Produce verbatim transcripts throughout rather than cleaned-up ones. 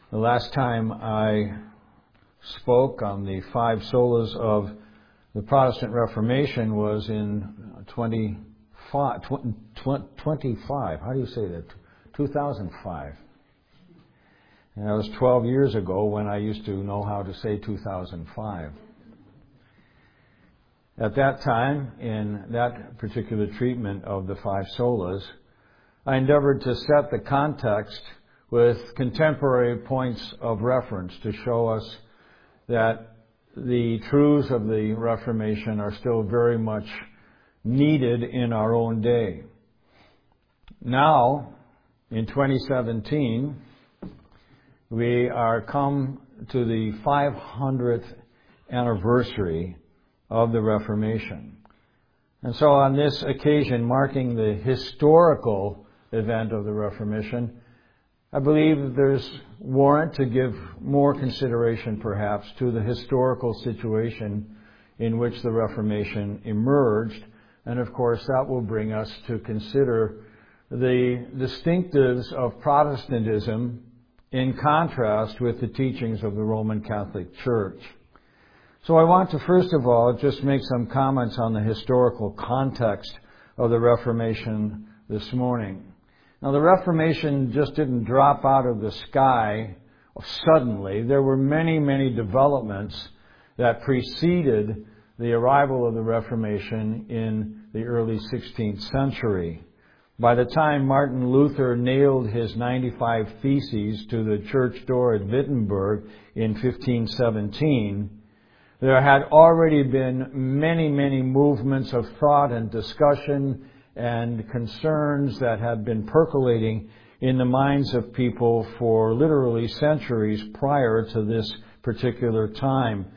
The last time I spoke on the five solas of the Protestant Reformation was in twenty-five, twenty-five, how do you say that? two thousand five. And that was twelve years ago when I used to know how to say two thousand five. At that time, in that particular treatment of the five solas, I endeavored to set the context with contemporary points of reference to show us that the truths of the Reformation are still very much needed in our own day. Now, in twenty seventeen, we are come to the five hundredth anniversary of the Reformation. And so on this occasion, marking the historical event of the Reformation, I believe there's warrant to give more consideration perhaps to the historical situation in which the Reformation emerged. And of course, that will bring us to consider the distinctives of Protestantism in contrast with the teachings of the Roman Catholic Church. So I want to first of all just make some comments on the historical context of the Reformation this morning. Now, the Reformation just didn't drop out of the sky suddenly. There were many, many developments that preceded the arrival of the Reformation in the early sixteenth century. By the time Martin Luther nailed his ninety-five Theses to the church door at Wittenberg in fifteen seventeen, there had already been many, many movements of thought and discussion and concerns that had been percolating in the minds of people for literally centuries prior to this particular time.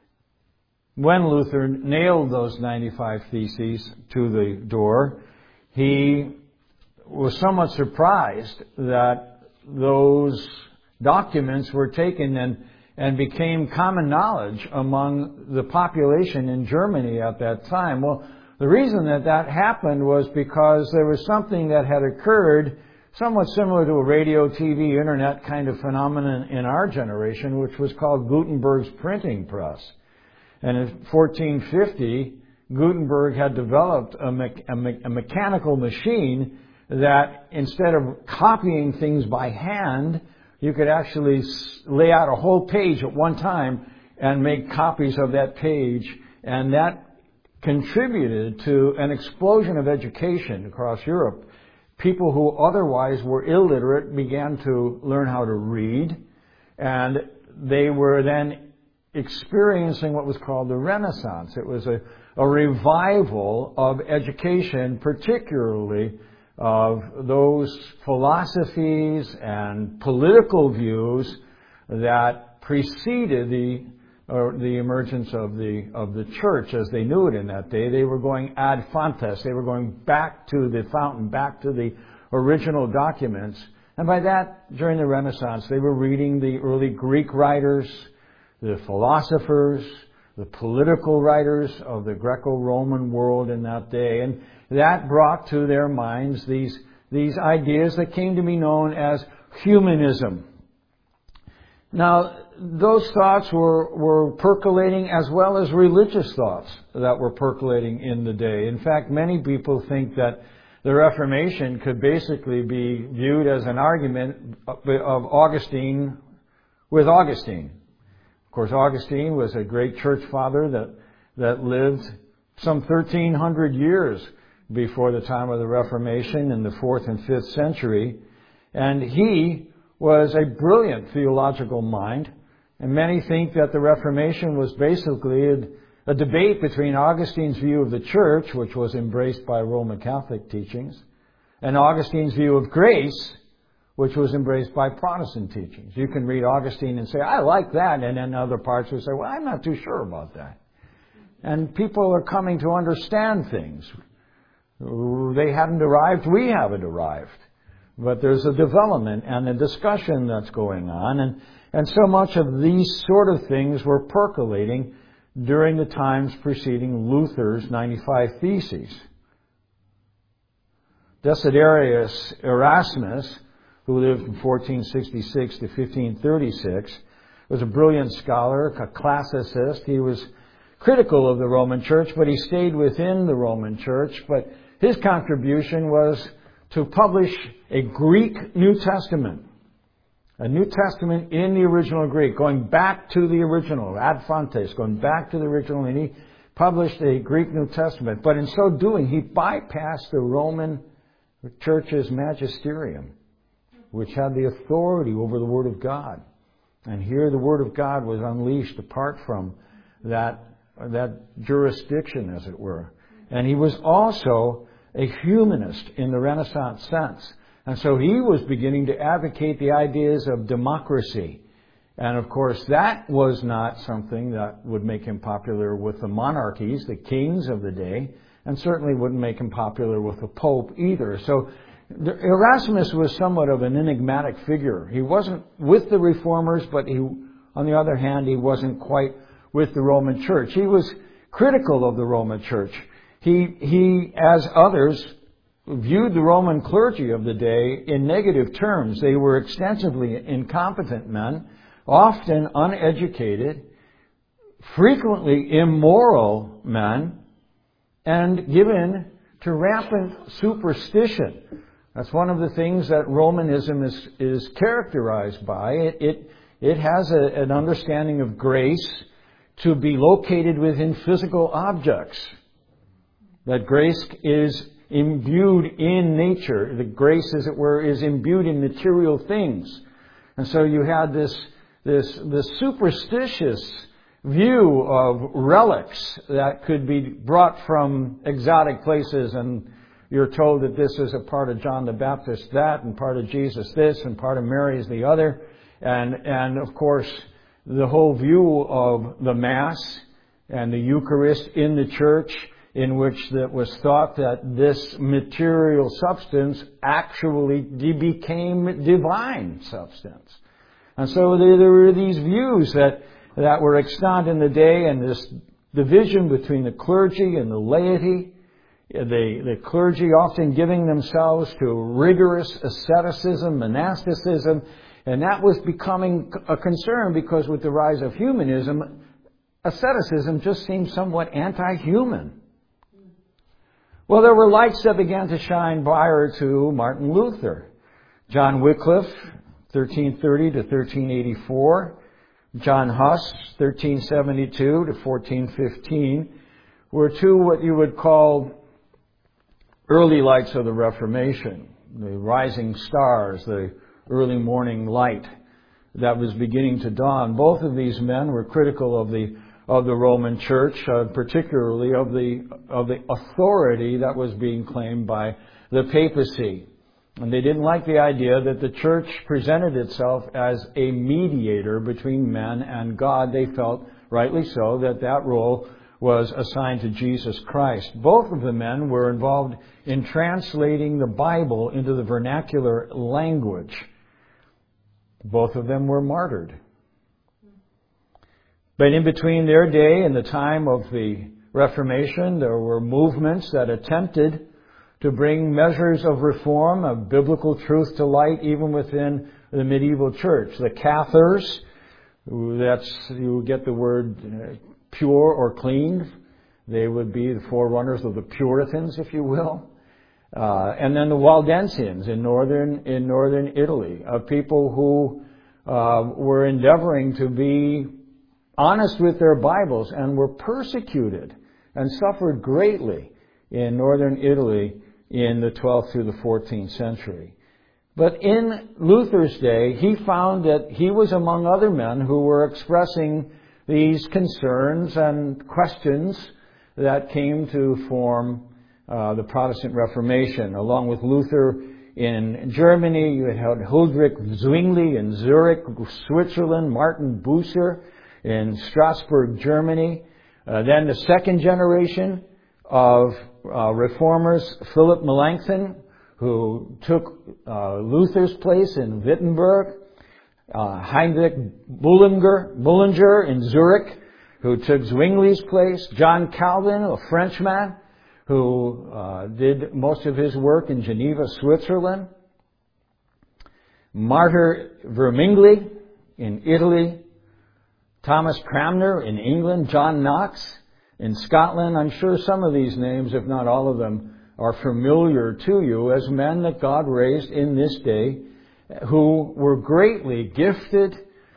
When Luther nailed those ninety-five Theses to the door, he was somewhat surprised that those documents were taken and, and became common knowledge among the population in Germany at that time. Well, the reason that that happened was because there was something that had occurred somewhat similar to a radio, T V, internet kind of phenomenon in our generation, which was called Gutenberg's printing press. And in fourteen fifty, Gutenberg had developed a, me- a, me- a mechanical machine that instead of copying things by hand, you could actually lay out a whole page at one time and make copies of that page. And that contributed to an explosion of education across Europe. People who otherwise were illiterate began to learn how to read, and they were then experiencing what was called the Renaissance. It was a, a revival of education, particularly of those philosophies and political views that preceded the or the emergence of the of the church as they knew it in that day. They were going ad fontes. They were going back to the fountain, back to the original documents. And by that, during the Renaissance, they were reading the early Greek writers, the philosophers, the political writers of the Greco-Roman world in that day. And that brought to their minds these, these ideas that came to be known as humanism. Now, those thoughts were, were percolating as well as religious thoughts that were percolating in the day. In fact, many people think that the Reformation could basically be viewed as an argument of Augustine with Augustine. Of course, Augustine was a great church father that, that lived some thirteen hundred years before the time of the Reformation in the fourth and fifth century. And he was a brilliant theological mind. And many think that the Reformation was basically a, a debate between Augustine's view of the church, which was embraced by Roman Catholic teachings, and Augustine's view of grace, which was embraced by Protestant teachings. You can read Augustine and say, I like that, and then other parts will say, well, I'm not too sure about that. And people are coming to understand things. They haven't arrived, we haven't arrived. But there's a development and a discussion that's going on, and And so much of these sort of things were percolating during the times preceding Luther's ninety-five Theses. Desiderius Erasmus, who lived from fourteen sixty-six to fifteen thirty-six, was a brilliant scholar, a classicist. He was critical of the Roman Church, but he stayed within the Roman Church. But his contribution was to publish a Greek New Testament. A New Testament in the original Greek, going back to the original, ad fontes, going back to the original, and he published a Greek New Testament. But in so doing, he bypassed the Roman Church's magisterium, which had the authority over the Word of God. And here the Word of God was unleashed apart from that, that jurisdiction, as it were. And he was also a humanist in the Renaissance sense. And so he was beginning to advocate the ideas of democracy. And of course, that was not something that would make him popular with the monarchies, the kings of the day, and certainly wouldn't make him popular with the Pope either. So Erasmus was somewhat of an enigmatic figure. He wasn't with the reformers, but he, on the other hand, he wasn't quite with the Roman Church. He was critical of the Roman Church. He, he, as others, viewed the Roman clergy of the day in negative terms. They were extensively incompetent men, often uneducated, frequently immoral men, and given to rampant superstition. That's one of the things that Romanism is, is characterized by. It, it, it has a, an understanding of grace to be located within physical objects. That grace is imbued in nature. The grace, as it were, is imbued in material things. And so you had this, this, this superstitious view of relics that could be brought from exotic places, and you're told that this is a part of John the Baptist that, and part of Jesus this, and part of Mary is the other. And, and of course, the whole view of the Mass and the Eucharist in the church, in which it was thought that this material substance actually became divine substance. And so there, there were these views that, that were extant in the day, and this division between the clergy and the laity, the, the clergy often giving themselves to rigorous asceticism, monasticism, and that was becoming a concern because with the rise of humanism, asceticism just seemed somewhat anti-human. Well, there were lights that began to shine prior to Martin Luther. John Wycliffe, thirteen thirty to thirteen eighty-four. John Huss, thirteen seventy-two to fourteen fifteen, were two what you would call early lights of the Reformation. The rising stars, the early morning light that was beginning to dawn. Both of these men were critical of the of the Roman Church, uh, particularly of the of the authority that was being claimed by the papacy. And they didn't like the idea that the church presented itself as a mediator between men and God. They felt, rightly so, that that role was assigned to Jesus Christ. Both of the men were involved in translating the Bible into the vernacular language. Both of them were martyred. But in between their day and the time of the Reformation, there were movements that attempted to bring measures of reform, of biblical truth to light, even within the medieval church. The Cathars, that's, you get the word pure or clean. They would be the forerunners of the Puritans, if you will. Uh, and then the Waldensians in northern, in northern Italy, uh, people who uh, were endeavoring to be honest with their Bibles and were persecuted and suffered greatly in northern Italy in the twelfth through the fourteenth century. But in Luther's day, he found that he was among other men who were expressing these concerns and questions that came to form uh, the Protestant Reformation. Along with Luther in Germany, you had Huldrych Zwingli in Zurich, Switzerland, Martin Bucer in Strasbourg, Germany. Uh, then the second generation of uh, reformers, Philip Melanchthon, who took uh, Luther's place in Wittenberg, uh, Heinrich Bullinger, Bullinger in Zurich, who took Zwingli's place, John Calvin, a Frenchman, who uh, did most of his work in Geneva, Switzerland. Martyr Vermigli in Italy, Thomas Cranmer in England, John Knox in Scotland. I'm sure some of these names, if not all of them, are familiar to you as men that God raised in this day who were greatly gifted,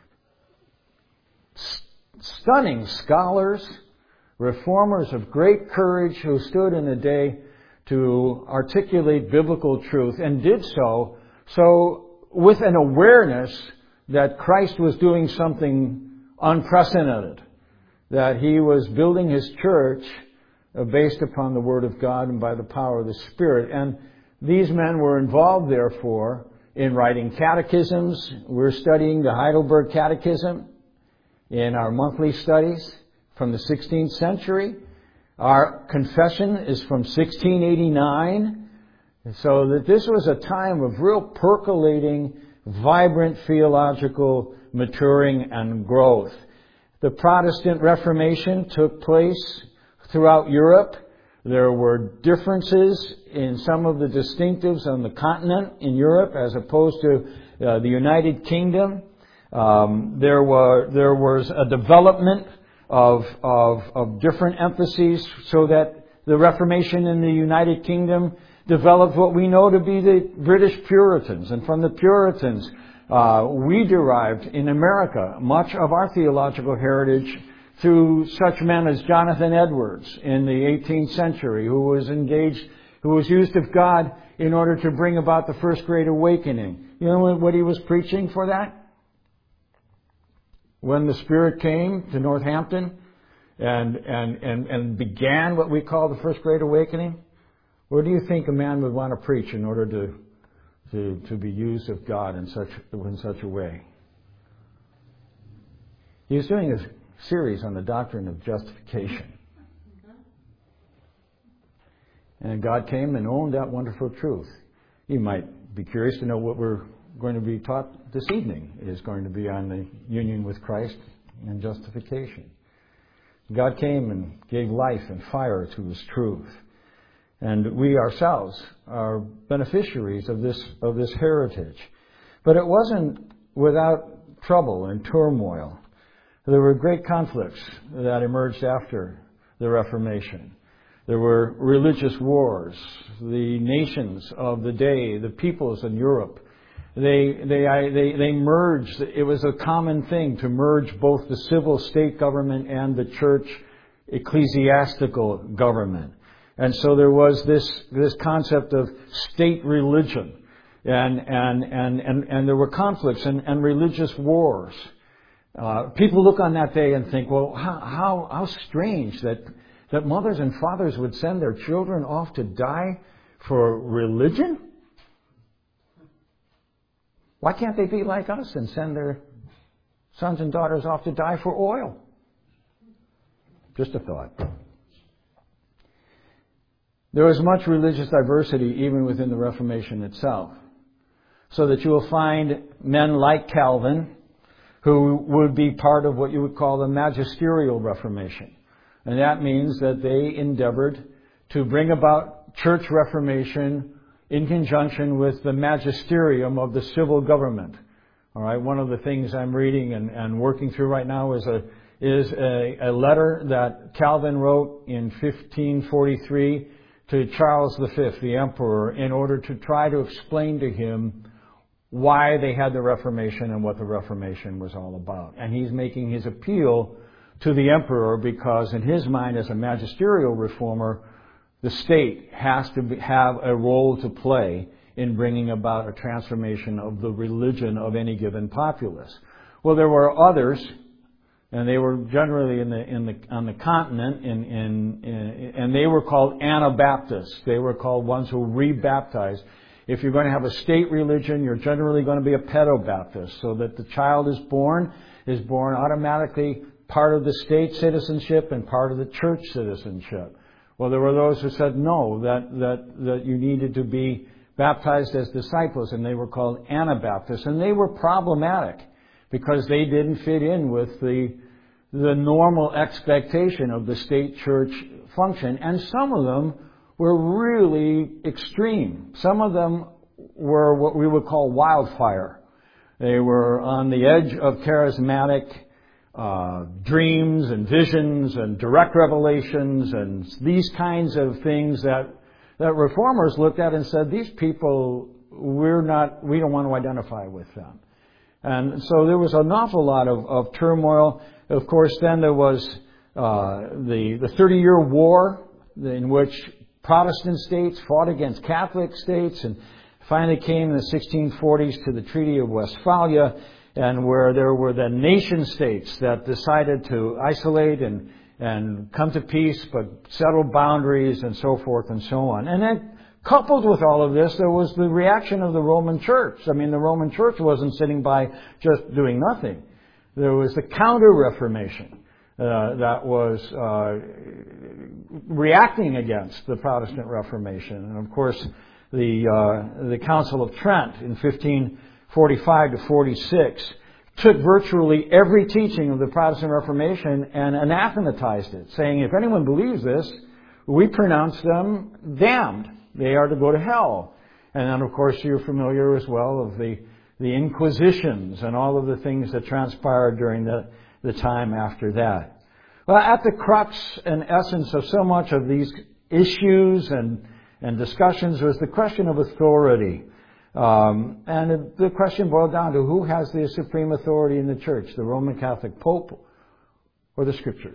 st- stunning scholars, reformers of great courage who stood in the day to articulate biblical truth and did so, so with an awareness that Christ was doing something unprecedented, that He was building His church based upon the Word of God and by the power of the Spirit. And these men were involved, therefore, in writing catechisms. We're studying the Heidelberg Catechism in our monthly studies from the sixteenth century. Our confession is from sixteen eighty-nine. So that this was a time of real percolating, vibrant theological maturing and growth. The Protestant Reformation took place throughout Europe. There were differences in some of the distinctives on the continent in Europe as opposed to uh, the United Kingdom. Um, there were there was a development of, of of different emphases so that the Reformation in the United Kingdom developed what we know to be the British Puritans. And from the Puritans, uh, we derived in America much of our theological heritage through such men as Jonathan Edwards in the eighteenth century, who was engaged, who was used of God in order to bring about the First Great Awakening. You know what he was preaching for that? When the Spirit came to Northampton and, and, and, and began what we call the First Great Awakening, where do you think a man would want to preach in order to, to, to be used of God in such, in such a way? He was doing a series on the doctrine of justification. And God came and owned that wonderful truth. You might be curious to know what we're going to be taught this evening is going to be on the union with Christ and justification. God came and gave life and fire to His truth. And we ourselves are beneficiaries of this, of this heritage. But it wasn't without trouble and turmoil. There were great conflicts that emerged after the Reformation. There were religious wars. The nations of the day, the peoples in Europe, they, they, they, they merged. It was a common thing to merge both the civil state government and the church ecclesiastical government. And so there was this, this concept of state religion. And, and, and, and, and there were conflicts and, and religious wars. Uh, people look on that day and think, well, how, how, how strange that, that mothers and fathers would send their children off to die for religion? Why can't they be like us and send their sons and daughters off to die for oil? Just a thought. There was much religious diversity even within the Reformation itself. So that you will find men like Calvin who would be part of what you would call the magisterial Reformation. And that means that they endeavored to bring about church reformation in conjunction with the magisterium of the civil government. All right, one of the things I'm reading and, and working through right now is a is a, a letter that Calvin wrote in fifteen forty-three to Charles the Fifth, the emperor, in order to try to explain to him why they had the Reformation and what the Reformation was all about. And he's making his appeal to the emperor because in his mind as a magisterial reformer, the state has to be, have a role to play in bringing about a transformation of the religion of any given populace. Well, there were others, and they were generally in the in the on the continent, in, in, in and they were called Anabaptists. They were called ones who rebaptized. If you're going to have a state religion, you're generally going to be a pedobaptist, so that the child is born is born automatically part of the state citizenship and part of the church citizenship. Well, there were those who said no, that that that you needed to be baptized as disciples, and they were called Anabaptists, and they were problematic because they didn't fit in with the the normal expectation of the state church function, and some of them were really extreme. Some of them were what we would call wildfire. They were on the edge of charismatic uh, dreams and visions and direct revelations and these kinds of things that that reformers looked at and said, these people, we're not, we don't want to identify with them. And so there was an awful lot of, of turmoil. Of course, then there was uh, the the thirty-year war in which Protestant states fought against Catholic states, and finally came in the sixteen forties to the Treaty of Westphalia, and where there were the nation states that decided to isolate and and come to peace, but settle boundaries and so forth and so on. And then coupled with all of this, there was the reaction of the Roman Church. I mean, the Roman Church wasn't sitting by just doing nothing. There was the Counter-Reformation uh, that was uh, reacting against the Protestant Reformation. And of course, the uh, the Council of Trent in fifteen forty-five to forty-six took virtually every teaching of the Protestant Reformation and anathematized it, saying, if anyone believes this, we pronounce them damned. They are to go to hell. And then, of course, you're familiar as well of the, the Inquisitions and all of the things that transpired during the, the time after that. Well, at the crux and essence of so much of these issues and, and discussions was the question of authority. Um, and the question boiled down to who has the supreme authority in the church, the Roman Catholic Pope or the Scriptures?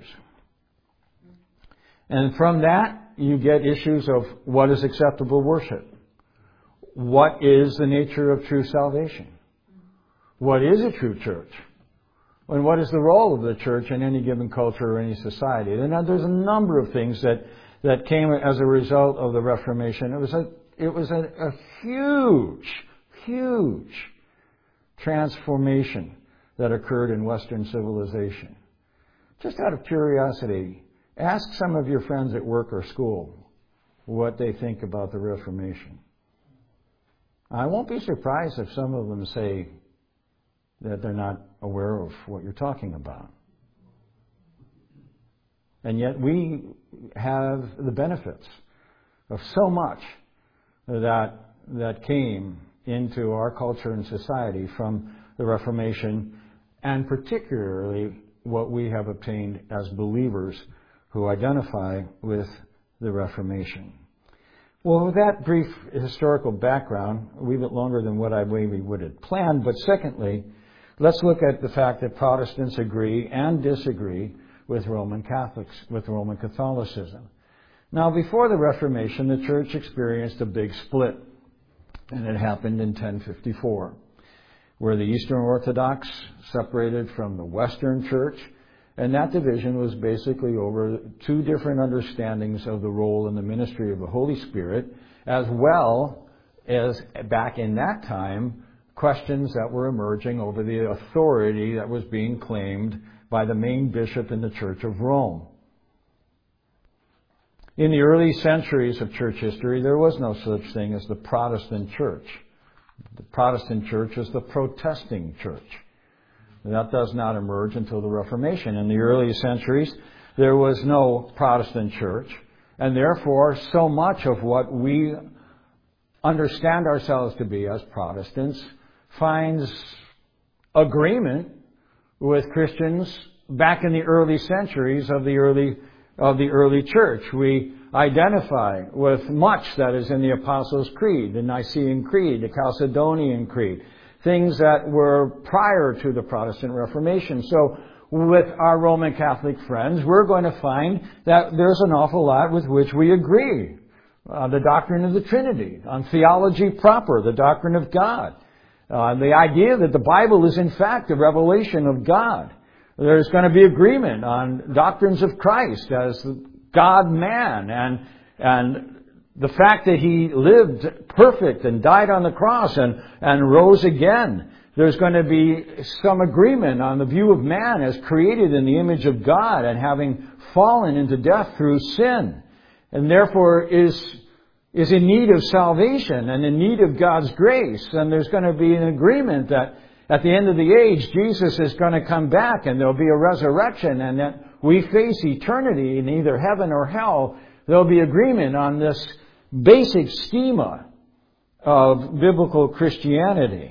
And from that, you get issues of what is acceptable worship. What is the nature of true salvation? What is a true church? And what is the role of the church in any given culture or any society? And there's a number of things that, that came as a result of the Reformation. It was a It was a, a huge, huge transformation that occurred in Western civilization. Just out of curiosity, ask some of your friends at work or school what they think about the Reformation. I won't be surprised if some of them say that they're not aware of what you're talking about. And yet we have the benefits of so much that that came into our culture and society from the Reformation, and particularly what we have obtained as believers who identify with the Reformation. Well, with that brief historical background, a wee bit longer than what I maybe would have planned, but secondly, let's look at the fact that Protestants agree and disagree with Roman Catholics, with Roman Catholicism. Now, before the Reformation, the Church experienced a big split, and it happened in ten fifty-four, where the Eastern Orthodox separated from the Western Church, and that division was basically over two different understandings of the role and the ministry of the Holy Spirit, as well as, back in that time, questions that were emerging over the authority that was being claimed by the main bishop in the Church of Rome. In the early centuries of church history, there was no such thing as the Protestant church. The Protestant church is the protesting church. That does not emerge until the Reformation. In the early centuries, there was no Protestant church, and therefore so much of what we understand ourselves to be as Protestants finds agreement with Christians back in the early centuries of the early of the early church. We identify with much that is in the Apostles' Creed, the Nicene Creed, the Chalcedonian Creed, things that were prior to the Protestant Reformation. So with our Roman Catholic friends, we're going to find that there's an awful lot with which we agree. Uh, the doctrine of the Trinity, on theology proper, the doctrine of God, uh, the idea that the Bible is in fact a revelation of God. There's going to be agreement on doctrines of Christ as God-man, and and the fact that He lived perfect and died on the cross and, and rose again. There's going to be some agreement on the view of man as created in the image of God and having fallen into death through sin, and therefore is is in need of salvation and in need of God's grace. And there's going to be an agreement that at the end of the age, Jesus is going to come back and there'll be a resurrection, and that we face eternity in either heaven or hell. There'll be agreement on this basic schema of biblical Christianity.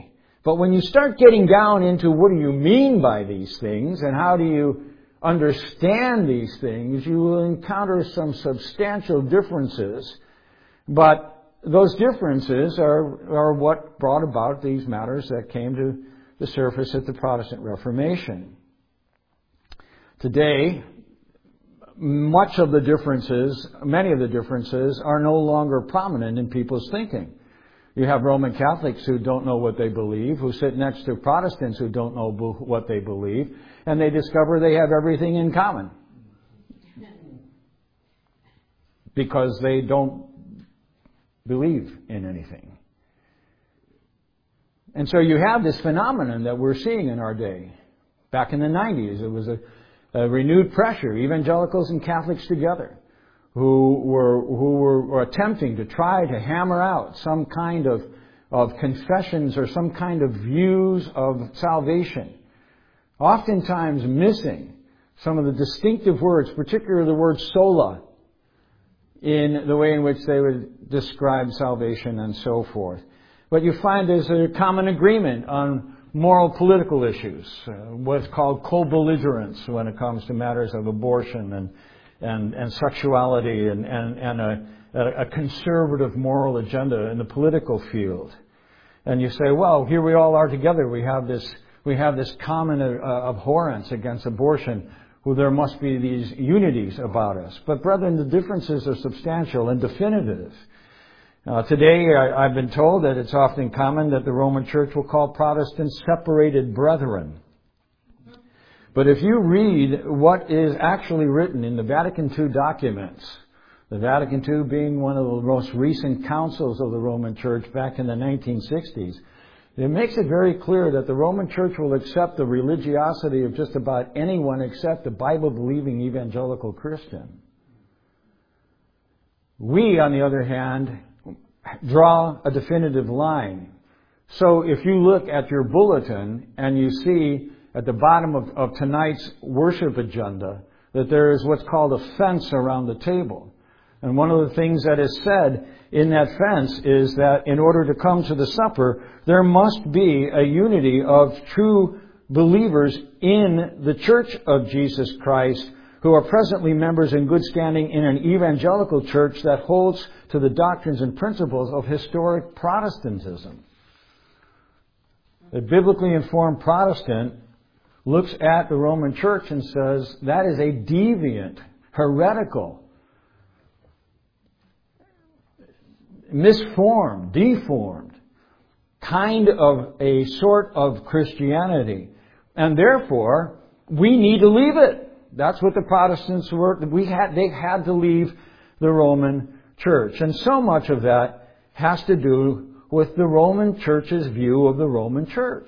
But when you start getting down into what do you mean by these things and how do you understand these things, you will encounter some substantial differences. But those differences are, are what brought about these matters that came to the surface at the Protestant Reformation. Today, much of the differences, many of the differences, are no longer prominent in people's thinking. You have Roman Catholics who don't know what they believe, who sit next to Protestants who don't know what they believe, and they discover they have everything in common. Because they don't believe in anything. And so you have this phenomenon that we're seeing in our day. Back in the nineties, it was a, a renewed pressure, evangelicals and Catholics together, who were who were, were attempting to try to hammer out some kind of, of confessions or some kind of views of salvation. Oftentimes missing some of the distinctive words, particularly the word sola, in the way in which they would describe salvation and so forth. But you find there's a common agreement on moral political issues, uh, what's called co-belligerence when it comes to matters of abortion and and, and sexuality and, and, and a, a conservative moral agenda in the political field. And you say, well, here we all are together. We have this we have this common uh, abhorrence against abortion. Well, there must be these unities about us. But brethren, the differences are substantial and definitive. Uh, today, I, I've been told that it's often common that the Roman Church will call Protestants separated brethren. But if you read what is actually written in the Vatican Two documents, the Vatican Two being one of the most recent councils of the Roman Church back in the nineteen sixties, it makes it very clear that the Roman Church will accept the religiosity of just about anyone except a Bible-believing evangelical Christian. We, on the other hand, draw a definitive line. So if you look at your bulletin and you see at the bottom of, of tonight's worship agenda that there is what's called a fence around the table. And one of the things that is said in that fence is that in order to come to the supper, there must be a unity of true believers in the Church of Jesus Christ who are presently members in good standing in an evangelical church that holds to the doctrines and principles of historic Protestantism. A biblically informed Protestant looks at the Roman Church and says that is a deviant, heretical, misformed, deformed kind of a sort of Christianity. And therefore, we need to leave it. That's what the Protestants were. We had, they had to leave the Roman Church. And so much of that has to do with the Roman Church's view of the Roman Church.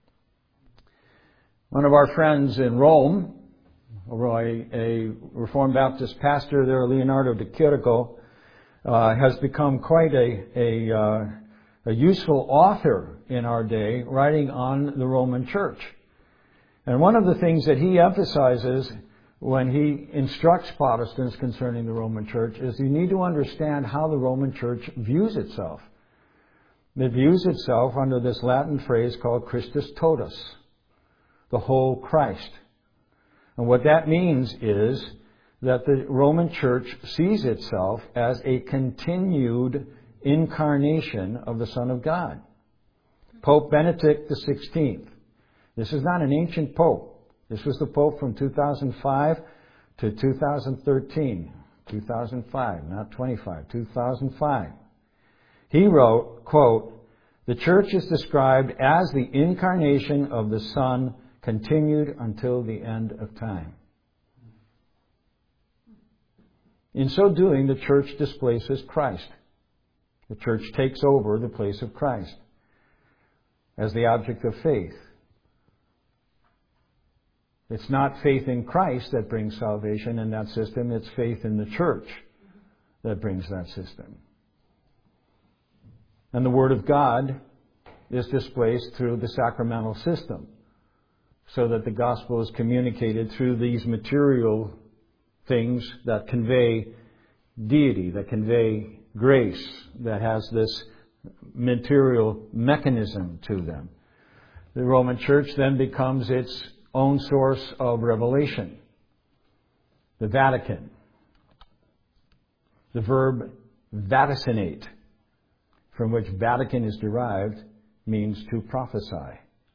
One of our friends in Rome, a, a Reformed Baptist pastor there, Leonardo de Chirico, uh, has become quite a, a, uh, a useful author in our day, writing on the Roman Church. And one of the things that he emphasizes when he instructs Protestants concerning the Roman Church is you need to understand how the Roman Church views itself. It views itself under this Latin phrase called Christus totus, the whole Christ. And what that means is that the Roman Church sees itself as a continued incarnation of the Son of God. Pope Benedict the sixteenth. This is not an ancient pope. This was the pope from two thousand five to two thousand thirteen. two thousand five, not twenty-five, two thousand five. He wrote, quote, "The church is described as the incarnation of the Son continued until the end of time." In so doing, the church displaces Christ. The church takes over the place of Christ as the object of faith. It's not faith in Christ that brings salvation in that system. It's faith in the church that brings that system. And the Word of God is displaced through the sacramental system, so that the gospel is communicated through these material things that convey deity, that convey grace, that has this material mechanism to them. The Roman Church then becomes its own source of revelation. The Vatican. The verb vaticinate, from which Vatican is derived, means to prophesy.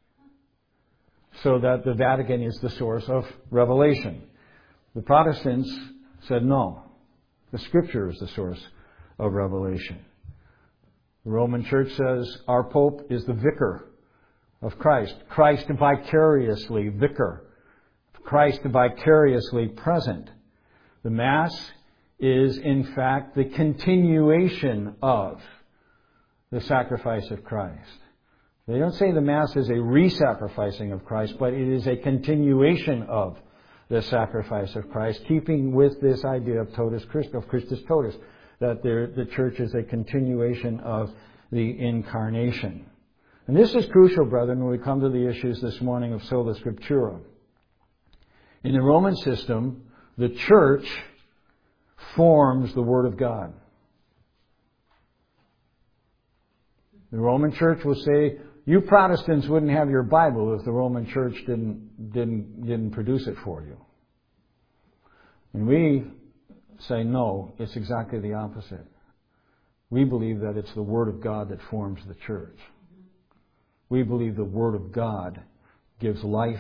So that the Vatican is the source of revelation. The Protestants said no. The Scripture is the source of revelation. The Roman Church says our Pope is the vicar of Christ. Christ vicariously vicar. Christ vicariously present. The Mass is in fact the continuation of the sacrifice of Christ. They don't say the Mass is a re-sacrificing of Christ, but it is a continuation of the sacrifice of Christ, keeping with this idea of totus Christ, of Christus totus, that the Church is a continuation of the Incarnation. And this is crucial, brethren, when we come to the issues this morning of sola scriptura. In the Roman system, the Church forms the Word of God. The Roman Church will say, you Protestants wouldn't have your Bible if the Roman Church didn't, didn't, didn't produce it for you. And we say, no, it's exactly the opposite. We believe that it's the Word of God that forms the Church. We believe the Word of God gives life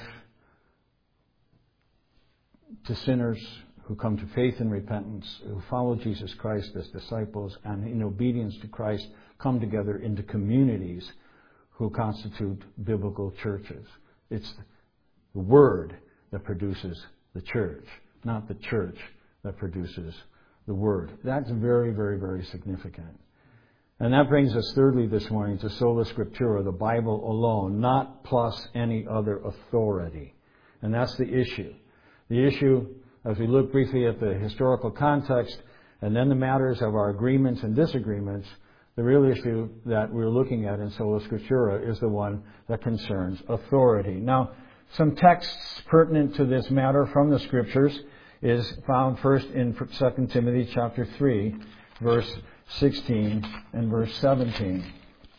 to sinners who come to faith and repentance, who follow Jesus Christ as disciples, and in obedience to Christ come together into communities who constitute biblical churches. It's the Word that produces the church, not the church that produces the Word. That's very, very, very significant. And that brings us thirdly this morning to sola scriptura, the Bible alone, not plus any other authority. And that's the issue. The issue, as we look briefly at the historical context, and then the matters of our agreements and disagreements, the real issue that we're looking at in sola scriptura is the one that concerns authority. Now, some texts pertinent to this matter from the Scriptures is found first in Second Timothy chapter three, verse sixteen and verse seventeen.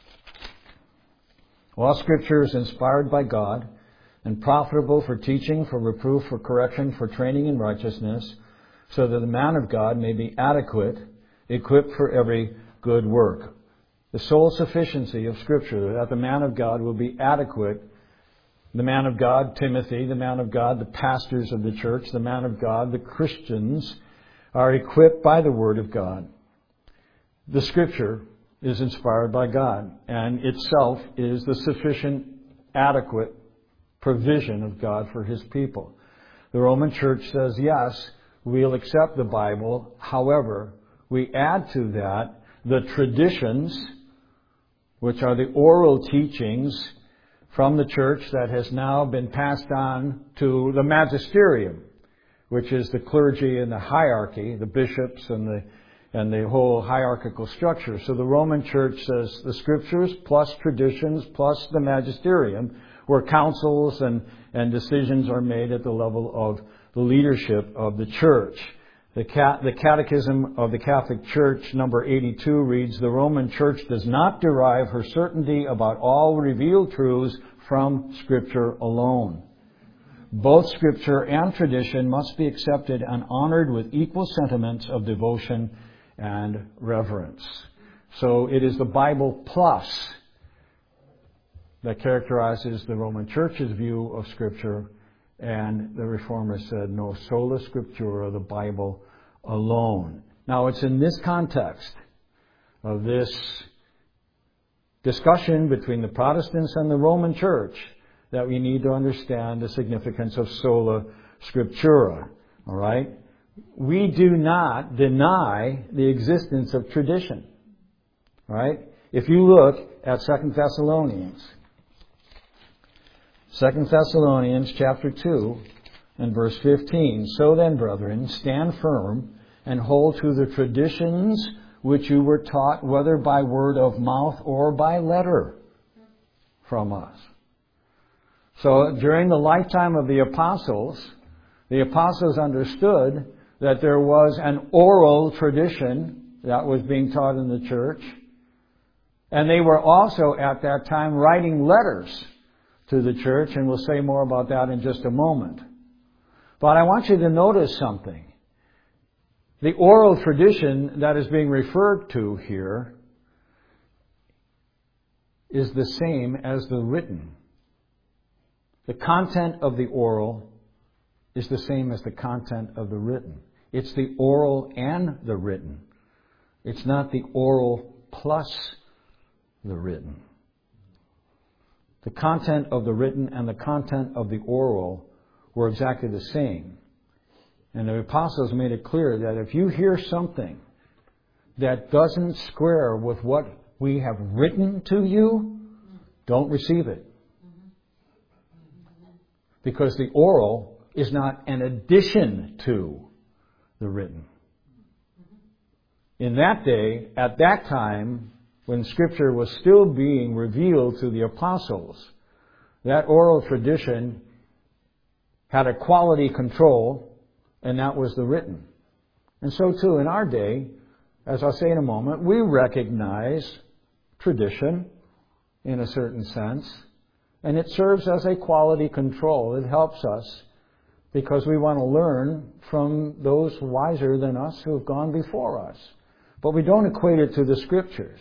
All Scripture is inspired by God and profitable for teaching, for reproof, for correction, for training in righteousness, so that the man of God may be adequate, equipped for every good work. The sole sufficiency of Scripture, that the man of God will be adequate. The man of God, Timothy, the man of God, the pastors of the church, the man of God, the Christians, are equipped by the Word of God. The Scripture is inspired by God, and itself is the sufficient, adequate provision of God for His people. The Roman Church says, yes, we'll accept the Bible. However, we add to that the traditions, which are the oral teachings from the church that has now been passed on to the magisterium, which is the clergy and the hierarchy, the bishops and the and the whole hierarchical structure. So the Roman Church says the Scriptures plus traditions plus the magisterium, where councils and, and decisions are made at the level of the leadership of the church. The, cat, the Catechism of the Catholic Church, number eighty-two, reads, the Roman Church does not derive her certainty about all revealed truths from Scripture alone. Both Scripture and tradition must be accepted and honored with equal sentiments of devotion and reverence. So it is the Bible plus that characterizes the Roman Church's view of Scripture, and the Reformers said, no, sola scriptura, the Bible alone. Now, it's in this context of this discussion between the Protestants and the Roman Church that we need to understand the significance of sola scriptura. All right? We do not deny the existence of tradition. All right? If you look at Second Thessalonians, Second Thessalonians chapter two and verse fifteen. So then, brethren, stand firm and hold to the traditions which you were taught, whether by word of mouth or by letter from us. So during the lifetime of the apostles, the apostles understood that there was an oral tradition that was being taught in the church. And they were also at that time writing letters to the church, and we'll say more about that in just a moment. But I want you to notice something. The oral tradition that is being referred to here is the same as the written. The content of the oral is the same as the content of the written. It's the oral and the written. It's not the oral plus the written. The content of the written and the content of the oral were exactly the same. And the apostles made it clear that if you hear something that doesn't square with what we have written to you, don't receive it. Because the oral is not an addition to the written. In that day, at that time, when Scripture was still being revealed to the apostles, that oral tradition had a quality control, and that was the written. And so too in our day, as I'll say in a moment, we recognize tradition in a certain sense, and it serves as a quality control. It helps us because we want to learn from those wiser than us who have gone before us. But we don't equate it to the Scriptures.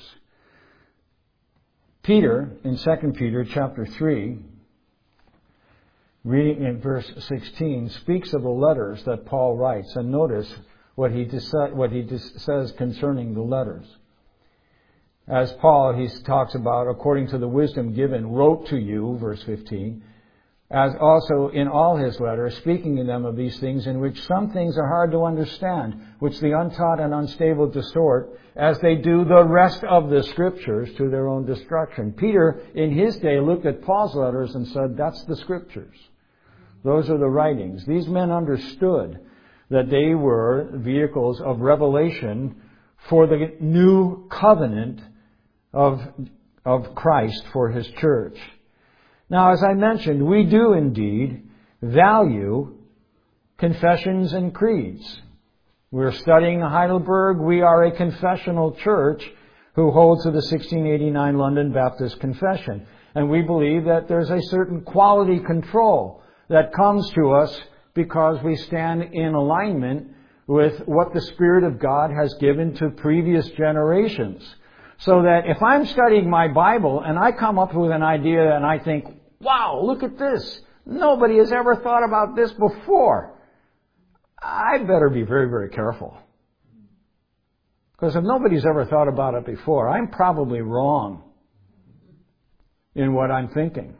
Peter, in Second Peter chapter three, reading in verse sixteen, speaks of the letters that Paul writes. And notice what he, deci- what he dis- says concerning the letters. As Paul, he talks about, according to the wisdom given, wrote to you, verse fifteen, as also in all his letters, speaking in them of these things, in which some things are hard to understand, which the untaught and unstable distort, as they do the rest of the Scriptures to their own destruction. Peter, in his day, looked at Paul's letters and said, that's the Scriptures. Those are the writings. These men understood that they were vehicles of revelation for the new covenant of, of Christ for His church. Now, as I mentioned, we do indeed value confessions and creeds. We're studying Heidelberg. We are a confessional church who holds to the sixteen eighty-nine London Baptist Confession. And we believe that there's a certain quality control that comes to us because we stand in alignment with what the Spirit of God has given to previous generations. So that if I'm studying my Bible and I come up with an idea and I think, wow, look at this. Nobody has ever thought about this before. I better be very, very careful. Because if nobody's ever thought about it before, I'm probably wrong in what I'm thinking.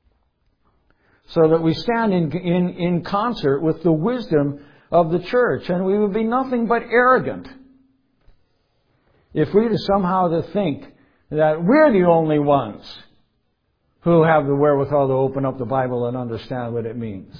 So that we stand in, in, in concert with the wisdom of the church, and we would be nothing but arrogant if we were somehow to think that we're the only ones who have the wherewithal to open up the Bible and understand what it means.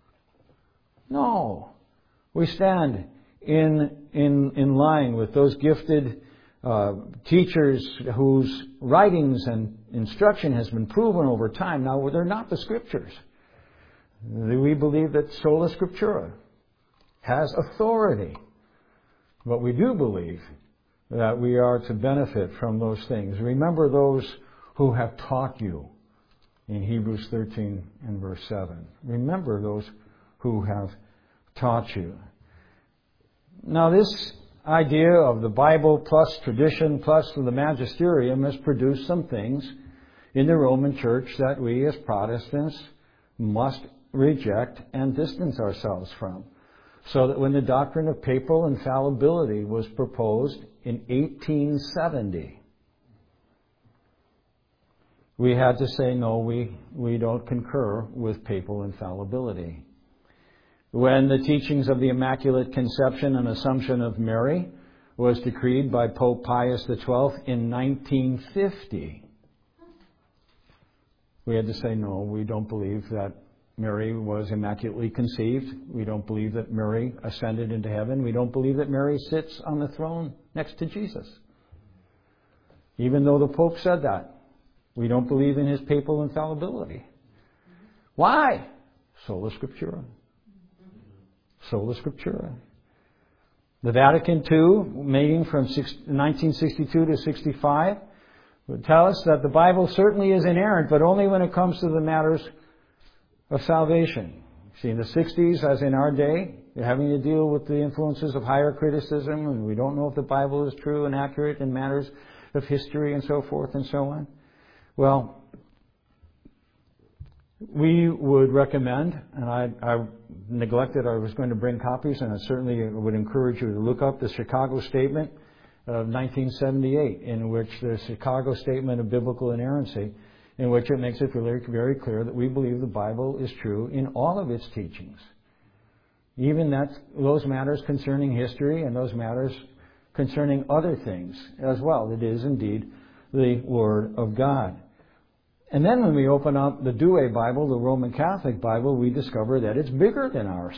No. We stand in, in, in line with those gifted uh, teachers whose writings and instruction has been proven over time. Now, they're not the Scriptures. We believe that sola scriptura has authority. But we do believe that we are to benefit from those things. Remember those who have taught you in Hebrews thirteen and verse seven. Remember those who have taught you. Now, this idea of the Bible plus tradition plus the magisterium has produced some things in the Roman Church that we as Protestants must reject and distance ourselves from. So that when the doctrine of papal infallibility was proposed in eighteen seventy, we had to say, no, we, we don't concur with papal infallibility. When the teachings of the Immaculate Conception and Assumption of Mary was decreed by Pope Pius the twelfth in nineteen fifty, we had to say, no, we don't believe that Mary was immaculately conceived. We don't believe that Mary ascended into heaven. We don't believe that Mary sits on the throne next to Jesus. Even though the Pope said that, we don't believe in his papal infallibility. Why? Sola Scriptura. Sola Scriptura. The Vatican two, meeting from nineteen sixty-two to sixty-five, would tell us that the Bible certainly is inerrant, but only when it comes to the matters of salvation. See, in the sixties, as in our day, you're having to deal with the influences of higher criticism, and we don't know if the Bible is true and accurate in matters of history and so forth and so on. Well, we would recommend, and I, I neglected, I was going to bring copies, and I certainly would encourage you to look up the Chicago Statement of nineteen seventy-eight, in which the Chicago Statement of Biblical Inerrancy, in which it makes it very, very clear that we believe the Bible is true in all of its teachings. Even that, those matters concerning history and those matters concerning other things as well. It is indeed the Word of God. And then when we open up the Douay Bible, the Roman Catholic Bible, we discover that it's bigger than ours.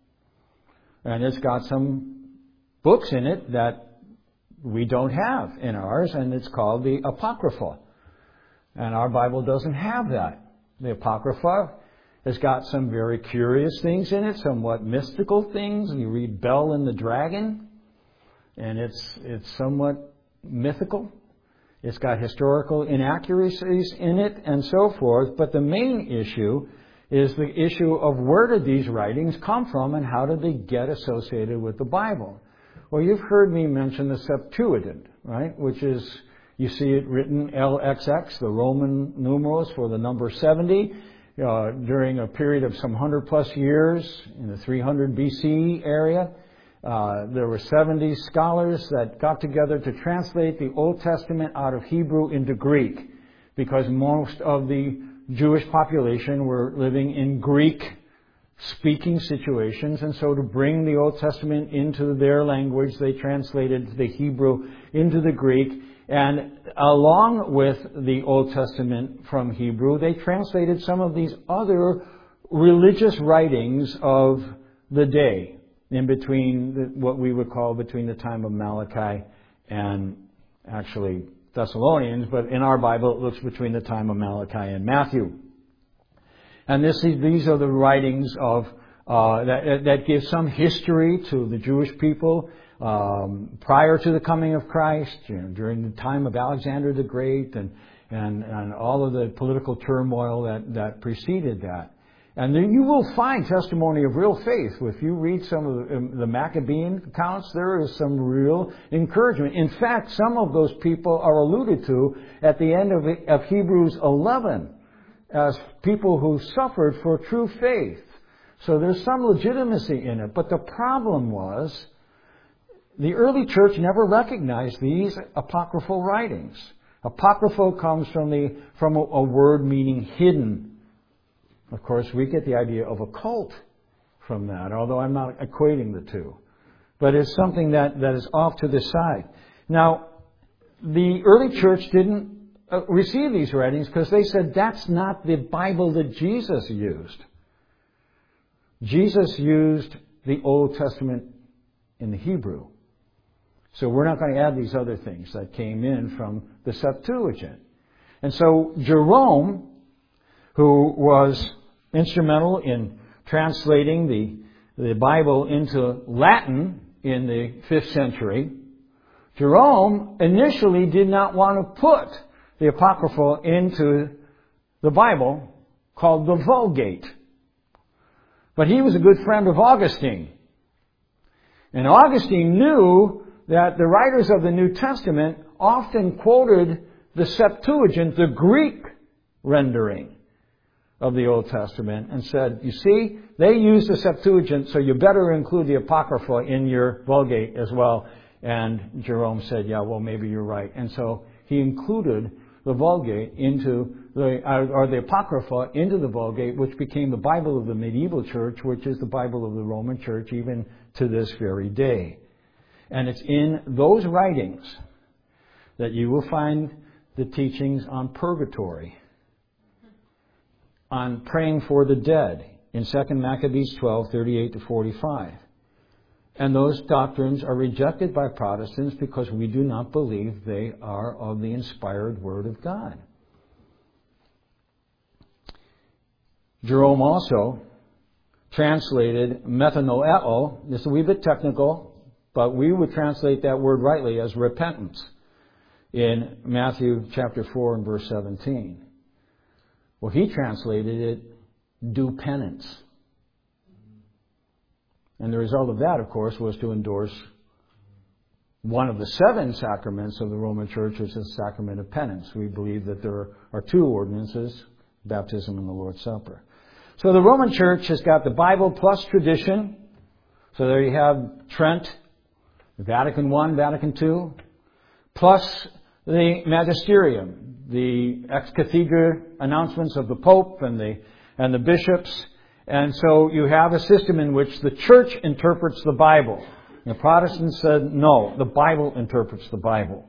And it's got some books in it that we don't have in ours, and it's called the Apocrypha. And our Bible doesn't have that. The Apocrypha has got some very curious things in it, somewhat mystical things. You read Bel and the Dragon, and it's it's somewhat mythical. It's got historical inaccuracies in it and so forth. But the main issue is the issue of where did these writings come from and how did they get associated with the Bible? Well, you've heard me mention the Septuagint, right? Which is, you see it written L X X, the Roman numerals for the number seventy, uh, during a period of some hundred plus years in the three hundred B C area. Uh, there were seventy scholars that got together to translate the Old Testament out of Hebrew into Greek, because most of the Jewish population were living in Greek-speaking situations, and so to bring the Old Testament into their language, they translated the Hebrew into the Greek, and along with the Old Testament from Hebrew, they translated some of these other religious writings of the day, in between the, what we would call between the time of Malachi and actually Thessalonians, but in our Bible it looks between the time of Malachi and Matthew. And this, these are the writings of uh, that, that give some history to the Jewish people um, prior to the coming of Christ, you know, during the time of Alexander the Great, and and, and all of the political turmoil that, that preceded that. And then you will find testimony of real faith. If you read some of the, the Maccabean accounts, there is some real encouragement. In fact, some of those people are alluded to at the end of, of Hebrews eleven as people who suffered for true faith. So there's some legitimacy in it. But the problem was, the early church never recognized these apocryphal writings. Apocryphal comes from the from a, a word meaning hidden. Of course, we get the idea of occult from that, although I'm not equating the two. But it's something that, that is off to the side. Now, the early church didn't uh, receive these writings because they said that's not the Bible that Jesus used. Jesus used the Old Testament in the Hebrew. So we're not going to add these other things that came in from the Septuagint. And so Jerome, who was instrumental in translating the, the Bible into Latin in the fifth century, Jerome initially did not want to put the Apocrypha into the Bible, called the Vulgate. But he was a good friend of Augustine. And Augustine knew that the writers of the New Testament often quoted the Septuagint, the Greek rendering of the Old Testament, and said, you see, they use the Septuagint, so you better include the Apocrypha in your Vulgate as well. And Jerome said, yeah, well, maybe you're right. And so he included the Vulgate into the, or the Apocrypha into the Vulgate, which became the Bible of the medieval church, which is the Bible of the Roman church even to this very day. And it's in those writings that you will find the teachings on purgatory, on praying for the dead in Second Maccabees twelve, thirty-eight to forty-five. And those doctrines are rejected by Protestants because we do not believe they are of the inspired Word of God. Jerome also translated metanoeo. This is a wee bit technical, but we would translate that word rightly as repentance. in Matthew chapter four and verse seventeen. Well, he translated it, do penance. And the result of that, of course, was to endorse one of the seven sacraments of the Roman Church, which is the sacrament of penance. We believe that there are two ordinances, baptism and the Lord's Supper. So the Roman Church has got the Bible plus tradition. So there you have Trent, Vatican One, Vatican Two, plus the magisterium, the ex cathedra announcements of the Pope and the and the bishops. And so you have a system in which the Church interprets the Bible. The Protestants said, no, the Bible interprets the Bible.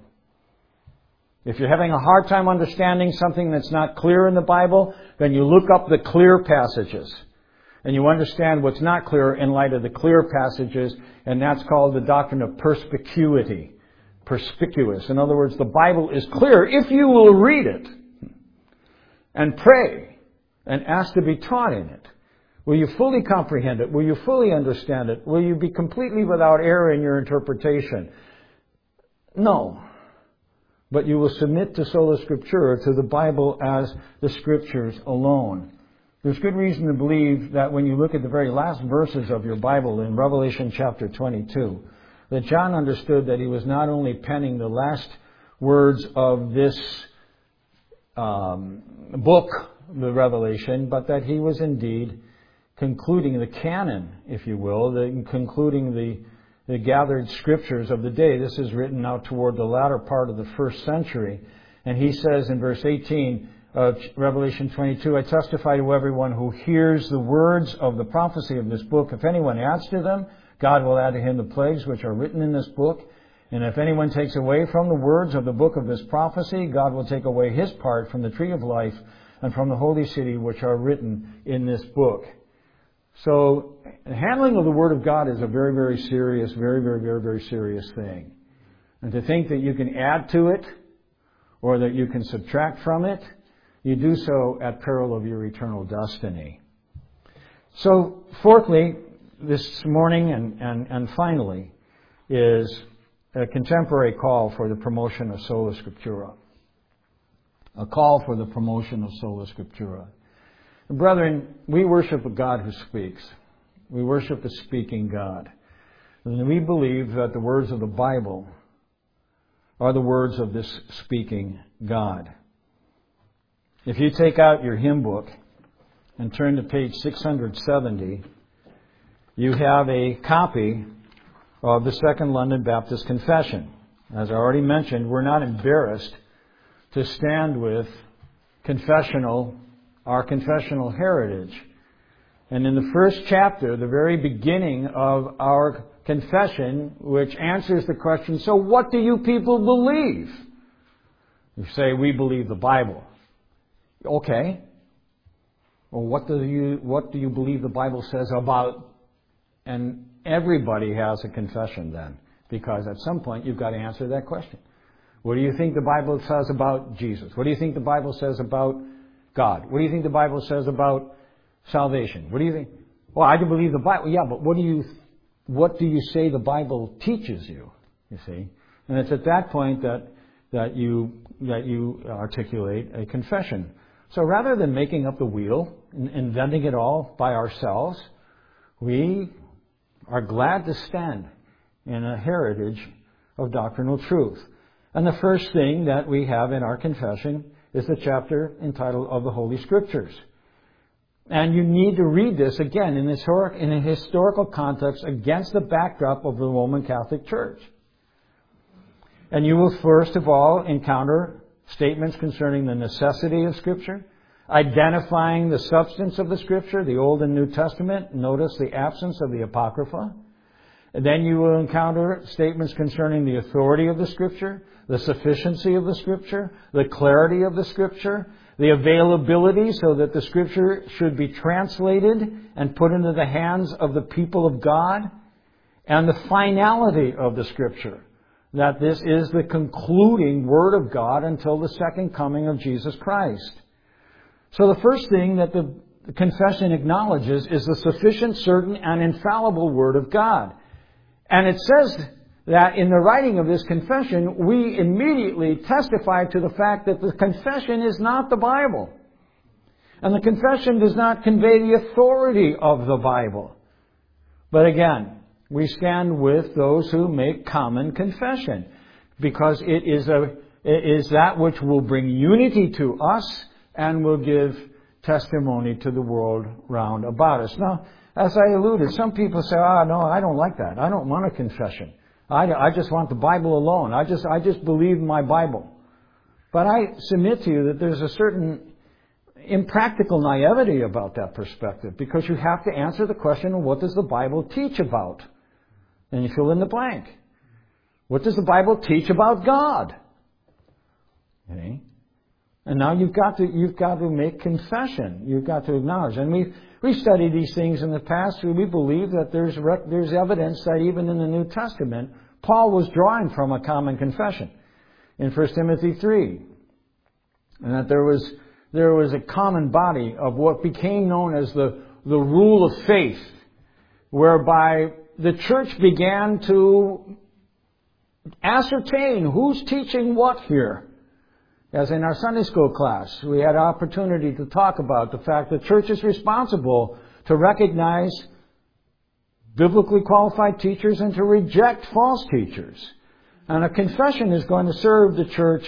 If you're having a hard time understanding something that's not clear in the Bible, then you look up the clear passages. And you understand what's not clear in light of the clear passages, and that's called the doctrine of perspicuity. Perspicuous. In other words, the Bible is clear if you will read it and pray and ask to be taught in it. Will you fully comprehend it? Will you fully understand it? Will you be completely without error in your interpretation? No. But you will submit to sola scriptura, to the Bible as the Scriptures alone. There's good reason to believe that when you look at the very last verses of your Bible in Revelation chapter twenty-two, that John understood that he was not only penning the last words of this um, book, the Revelation, but that he was indeed concluding the canon, if you will, the, concluding the, the gathered scriptures of the day. This is written out toward the latter part of the first century. And he says in verse eighteen of Revelation twenty-two, I testify to everyone who hears the words of the prophecy of this book. If anyone adds to them, God will add to him the plagues which are written in this book. And if anyone takes away from the words of the book of this prophecy, God will take away his part from the tree of life and from the holy city which are written in this book. So, the handling of the Word of God is a very, very serious, very, very, very, very serious thing. And to think that you can add to it or that you can subtract from it, you do so at peril of your eternal destiny. So, fourthly, this morning and, and, and finally, is a contemporary call for the promotion of sola scriptura. A call for the promotion of sola scriptura. Brethren, we worship a God who speaks. We worship a speaking God. And we believe that the words of the Bible are the words of this speaking God. If you take out your hymn book and turn to page six hundred seventy, you have a copy of the Second London Baptist Confession. As I already mentioned, we're not embarrassed to stand with confessional our confessional heritage. And in the first chapter, the very beginning of our confession, which answers the question, so what do you people believe? You say, we believe the Bible. Okay. Well, what do you, what do you believe the Bible says about? And everybody has a confession then, because at some point you've got to answer that question. What do you think the Bible says about Jesus? What do you think the Bible says about God? What do you think the Bible says about salvation? What do you think? Well, I do believe the Bible. Yeah, but what do you, what do you say the Bible teaches you? You see, and it's at that point that that you that you articulate a confession. So rather than making up the wheel and inventing it all by ourselves, we are glad to stand in a heritage of doctrinal truth. And the first thing that we have in our confession is the chapter entitled Of the Holy Scriptures. And you need to read this again in, historic, in a historical context against the backdrop of the Roman Catholic Church. And you will first of all encounter statements concerning the necessity of Scripture, identifying the substance of the Scripture, the Old and New Testament. Notice the absence of the Apocrypha. And then you will encounter statements concerning the authority of the Scripture, the sufficiency of the Scripture, the clarity of the Scripture, the availability so that the Scripture should be translated and put into the hands of the people of God, and the finality of the Scripture, that this is the concluding Word of God until the second coming of Jesus Christ. So the first thing that the confession acknowledges is the sufficient, certain, and infallible Word of God. And it says that in the writing of this confession, we immediately testify to the fact that the confession is not the Bible. And the confession does not convey the authority of the Bible. But again, we stand with those who make common confession, because it is a it is that which will bring unity to us and will give testimony to the world round about us. Now, as I alluded, some people say, "Ah, no, I don't like that. I don't want a confession. I, I just want the Bible alone. I just I just believe my Bible." But I submit to you that there's a certain impractical naivety about that perspective, because you have to answer the question of what does the Bible teach about? And you fill in the blank. What does the Bible teach about God? Okay. And now you've got to you've got to make confession. You've got to acknowledge. And we've we've studied these things in the past. We believe that there's there's evidence that even in the New Testament, Paul was drawing from a common confession in First Timothy three, and that there was there was a common body of what became known as the the rule of faith, whereby the church began to ascertain who's teaching what here. As in our Sunday school class, we had opportunity to talk about the fact that the church is responsible to recognize biblically qualified teachers and to reject false teachers. And a confession is going to serve the church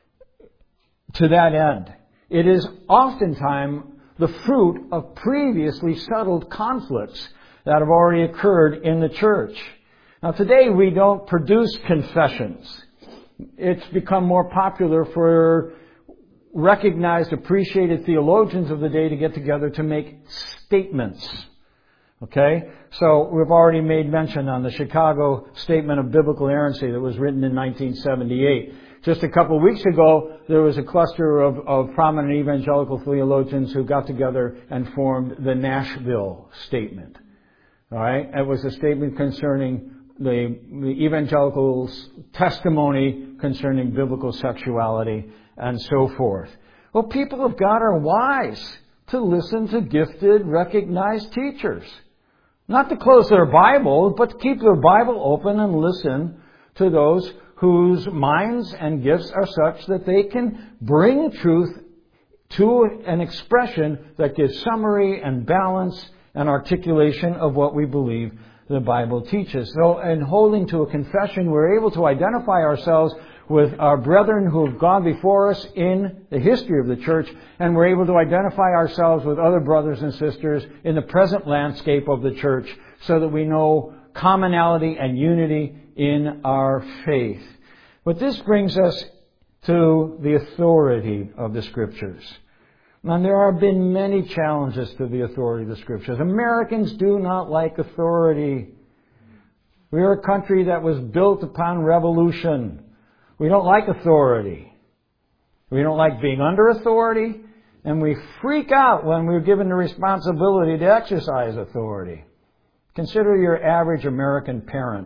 to that end. It is oftentimes the fruit of previously settled conflicts that have already occurred in the church. Now today we don't produce confessions. It's become more popular for recognized, appreciated theologians of the day to get together to make statements. Okay? So we've already made mention on the Chicago Statement of Biblical Inerrancy that was written in nineteen seventy-eight. Just a couple of weeks ago, there was a cluster of, of prominent evangelical theologians who got together and formed the Nashville Statement. All right? It was a statement concerning the, the evangelicals' testimony concerning biblical sexuality and so forth. Well, people of God are wise to listen to gifted, recognized teachers. Not to close their Bible, but to keep their Bible open and listen to those whose minds and gifts are such that they can bring truth to an expression that gives summary and balance and articulation of what we believe the Bible teaches. So in holding to a confession, we're able to identify ourselves with our brethren who have gone before us in the history of the church, and we're able to identify ourselves with other brothers and sisters in the present landscape of the church, so that we know commonality and unity in our faith. But this brings us to the authority of the Scriptures. And there have been many challenges to the authority of the Scriptures. Americans do not like authority. We are a country that was built upon revolution. We don't like authority. We don't like being under authority. And we freak out when we're given the responsibility to exercise authority. Consider your average American parent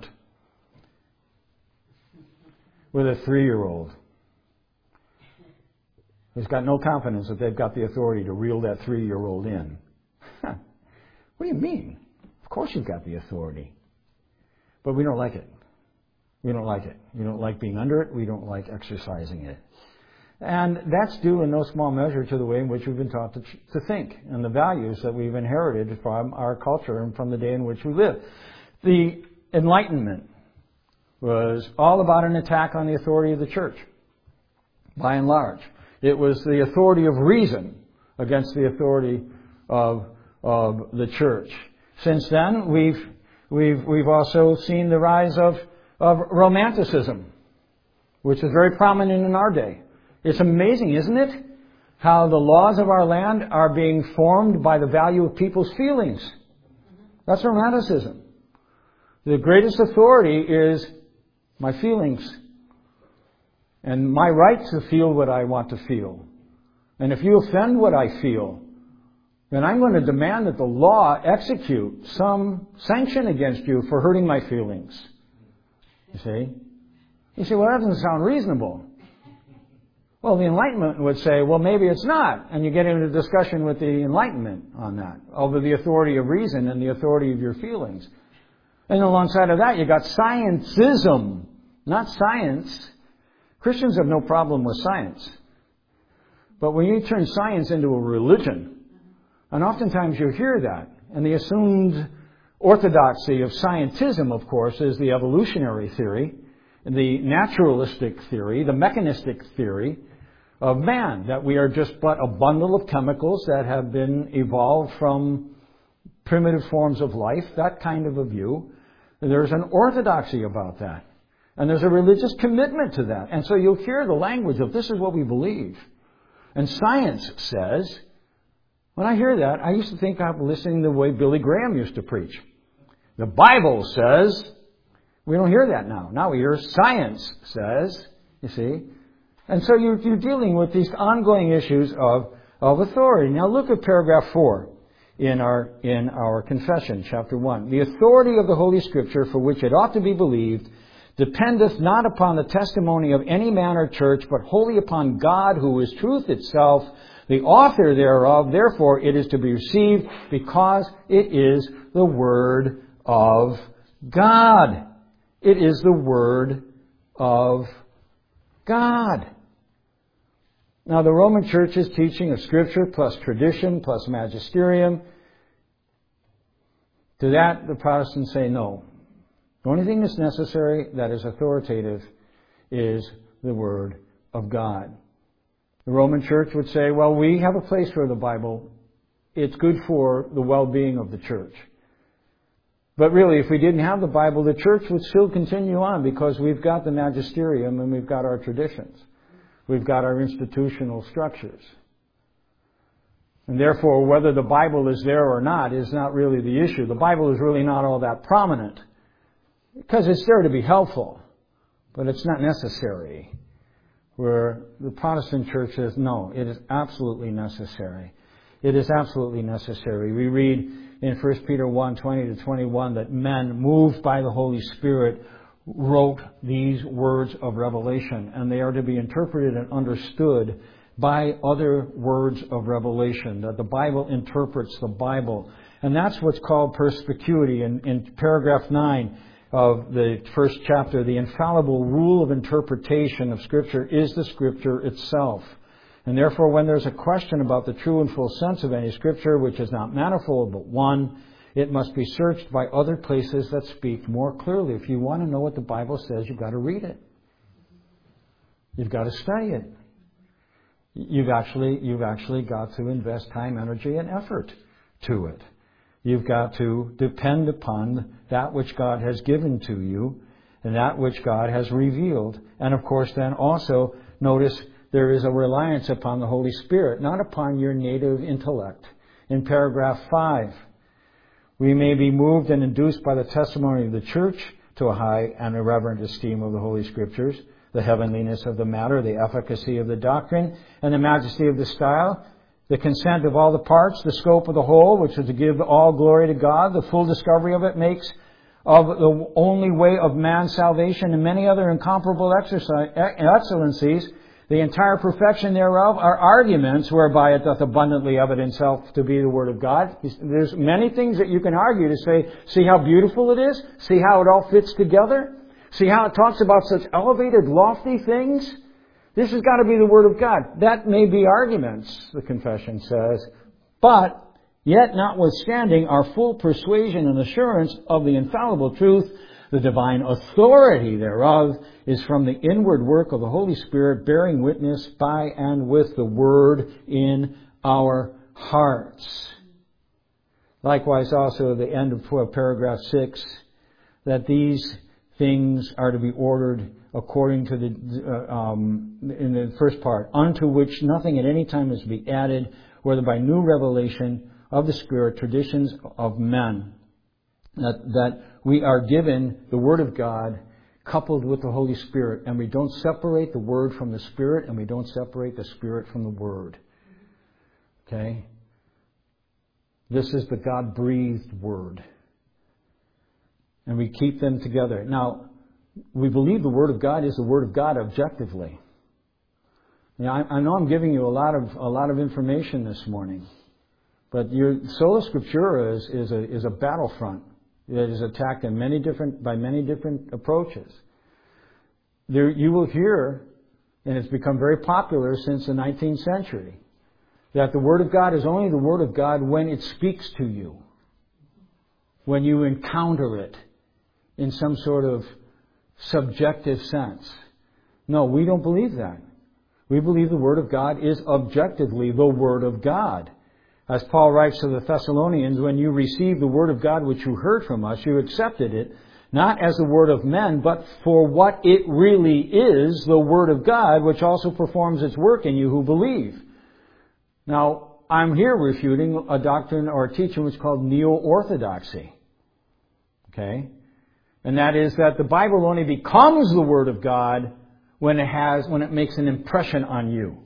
with a three-year-old who's got no confidence that they've got the authority to reel that three-year-old in. What do you mean? Of course you've got the authority. But we don't like it. We don't like it. We don't like being under it. We don't like exercising it. And that's due in no small measure to the way in which we've been taught to, to think and the values that we've inherited from our culture and from the day in which we live. The Enlightenment was all about an attack on the authority of the church, by and large. It was the authority of reason against the authority of, of the church. Since then, we've we've we've also seen the rise of, of Romanticism, which is very prominent in our day. It's amazing, isn't it, how the laws of our land are being formed by the value of people's feelings. That's Romanticism. The greatest authority is my feelings and my right to feel what I want to feel. And if you offend what I feel, then I'm going to demand that the law execute some sanction against you for hurting my feelings. You see? You say, well, that doesn't sound reasonable. Well, the Enlightenment would say, well, maybe it's not. And you get into a discussion with the Enlightenment on that, over the authority of reason and the authority of your feelings. And alongside of that, you got scientism, not science. Christians have no problem with science. But when you turn science into a religion, and oftentimes you hear that, and the assumed orthodoxy of scientism, of course, is the evolutionary theory, the naturalistic theory, the mechanistic theory of man, that we are just but a bundle of chemicals that have been evolved from primitive forms of life, that kind of a view. There's an orthodoxy about that. And there's a religious commitment to that. And so you'll hear the language of this is what we believe. And science says, when I hear that, I used to think I'm listening the way Billy Graham used to preach. The Bible says, we don't hear that now. Now we hear science says, you see. And so you're, you're dealing with these ongoing issues of, of authority. Now look at paragraph four in our, in our confession, chapter one. The authority of the Holy Scripture, for which it ought to be believed, dependeth not upon the testimony of any man or church, but wholly upon God, who is truth itself, the author thereof. Therefore it is to be received, because it is the Word of God. It is the Word of God. Now the Roman Church's teaching of Scripture plus tradition plus magisterium, to that the Protestants say no. The only thing that's necessary, that is authoritative, is the Word of God. The Roman Church would say, well, we have a place for the Bible. It's good for the well-being of the church. But really, if we didn't have the Bible, the church would still continue on, because we've got the magisterium and we've got our traditions. We've got our institutional structures. And therefore, whether the Bible is there or not is not really the issue. The Bible is really not all that prominent, because it's there to be helpful, but it's not necessary. Where the Protestant church says, no, it is absolutely necessary. It is absolutely necessary. We read in First Peter one, twenty to twenty-one, that men, moved by the Holy Spirit, wrote these words of revelation, and they are to be interpreted and understood by other words of revelation, that the Bible interprets the Bible. And that's what's called perspicuity. In, in paragraph nine of the first chapter, the infallible rule of interpretation of Scripture is the Scripture itself. And therefore, when there's a question about the true and full sense of any Scripture, which is not manifold but one, it must be searched by other places that speak more clearly. If you want to know what the Bible says, you've got to read it. You've got to study it. You've actually, you've actually got to invest time, energy, and effort to it. You've got to depend upon that which God has given to you and that which God has revealed. And of course, then also notice there is a reliance upon the Holy Spirit, not upon your native intellect. In paragraph five, we may be moved and induced by the testimony of the church to a high and irreverent esteem of the Holy Scriptures, the heavenliness of the matter, the efficacy of the doctrine, and the majesty of the style, the consent of all the parts, the scope of the whole, which is to give all glory to God. The full discovery of it makes of the only way of man's salvation and many other incomparable exercise, excellencies. The entire perfection thereof are arguments whereby it doth abundantly evidence itself to be the Word of God. There's many things that you can argue to say, see how beautiful it is? See how it all fits together? See how it talks about such elevated, lofty things? This has got to be the Word of God. That may be arguments, the confession says. But, yet notwithstanding our full persuasion and assurance of the infallible truth, the divine authority thereof is from the inward work of the Holy Spirit, bearing witness by and with the Word in our hearts. Likewise also the end of paragraph six, that these things are to be ordered according to the, uh, um, in the first part, unto which nothing at any time is to be added, whether by new revelation of the Spirit, traditions of men. That, that we are given the Word of God coupled with the Holy Spirit, and we don't separate the Word from the Spirit, and we don't separate the Spirit from the Word. Okay? This is the God-breathed Word. And we keep them together. Now, we believe the Word of God is the Word of God objectively. Now, I, I know I'm giving you a lot of a lot of information this morning, but your sola scriptura is, is a is a battlefront. It is attacked in many different, by many different approaches. There, you will hear, and it's become very popular since the nineteenth century, that the Word of God is only the Word of God when it speaks to you, when you encounter it in some sort of subjective sense. No, we don't believe that. We believe the Word of God is objectively the Word of God. As Paul writes to the Thessalonians, when you received the Word of God which you heard from us, you accepted it, not as the word of men, but for what it really is, the Word of God, which also performs its work in you who believe. Now, I'm here refuting a doctrine or a teaching which is called neo-orthodoxy. Okay? And that is that the Bible only becomes the Word of God when it has, when it makes an impression on you.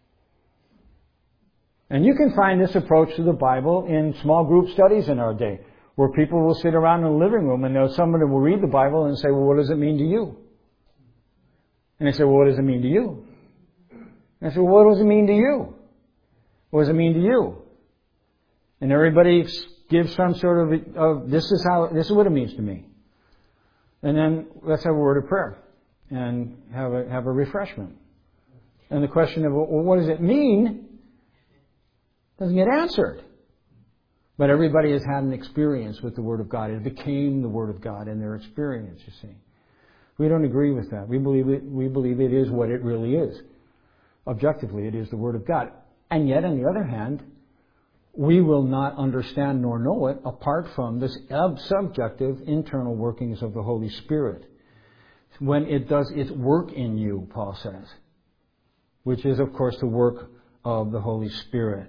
And you can find this approach to the Bible in small group studies in our day, where people will sit around in the living room and somebody will read the Bible and say, well, what does it mean to you? And they say, well, what does it mean to you? And I say, well, what does it mean to you? What does it mean to you? And everybody gives some sort of, of this is how, this is what it means to me. And then let's have a word of prayer and have a, have a refreshment. And the question of, well, what does it mean? Doesn't get answered. But everybody has had an experience with the Word of God. It became the Word of God in their experience, you see. We don't agree with that. We believe it, we believe it is what it really is. Objectively, it is the Word of God. And yet, on the other hand, we will not understand nor know it apart from this subjective internal workings of the Holy Spirit. When it does its work in you, Paul says, which is, of course, the work of the Holy Spirit.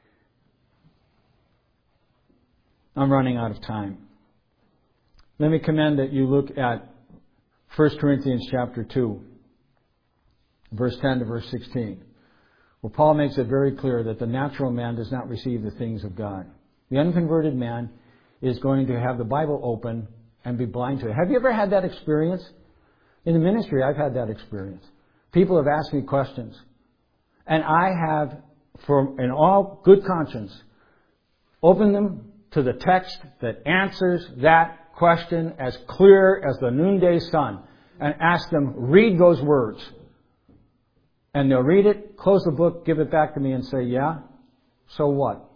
I'm running out of time. Let me commend that you look at First Corinthians chapter two, verse ten to verse sixteen, where Paul makes it very clear that the natural man does not receive the things of God. The unconverted man is going to have the Bible open and be blind to it. Have you ever had that experience? In the ministry, I've had that experience. People have asked me questions, and I have, for in all good conscience, opened them to the text that answers that question as clear as the noonday sun, and ask them, read those words. And they'll read it, close the book, give it back to me and say, yeah, so what?